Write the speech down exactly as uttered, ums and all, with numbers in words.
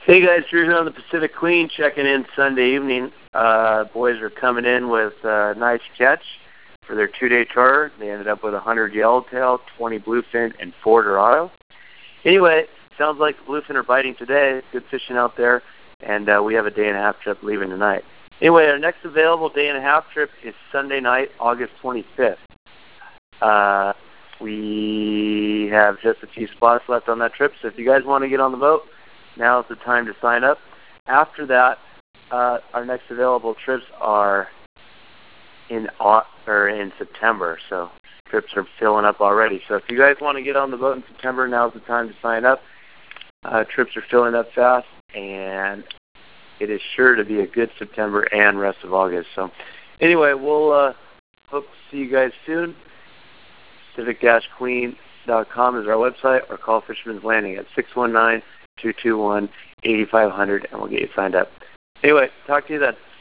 Hey guys, Drew here on the Pacific Queen, checking in Sunday evening. Uh, boys are coming in with a nice catch for their two-day tour. They ended up with one hundred yellowtail, twenty bluefin, and four dorado. Anyway, sounds like the bluefin are biting today. Good fishing out there, and uh, we have a day and a half trip leaving tonight. Anyway, our next available day and a half trip is Sunday night, August twenty-fifth. Uh, we have just a few spots left on that trip, so if you guys want to get on the boat, now is the time to sign up. After that, uh, our next available trips are in or in September, so trips are filling up already. So if you guys want to get on the boat in September, now is the time to sign up. Uh, trips are filling up fast, and it is sure to be a good September and rest of August. So anyway, we'll uh, hope to see you guys soon. Pacific Queen dot com is our website, or call Fisherman's Landing at six one nine, two two one, eight five zero zero, and we'll get you signed up. Anyway, talk to you then.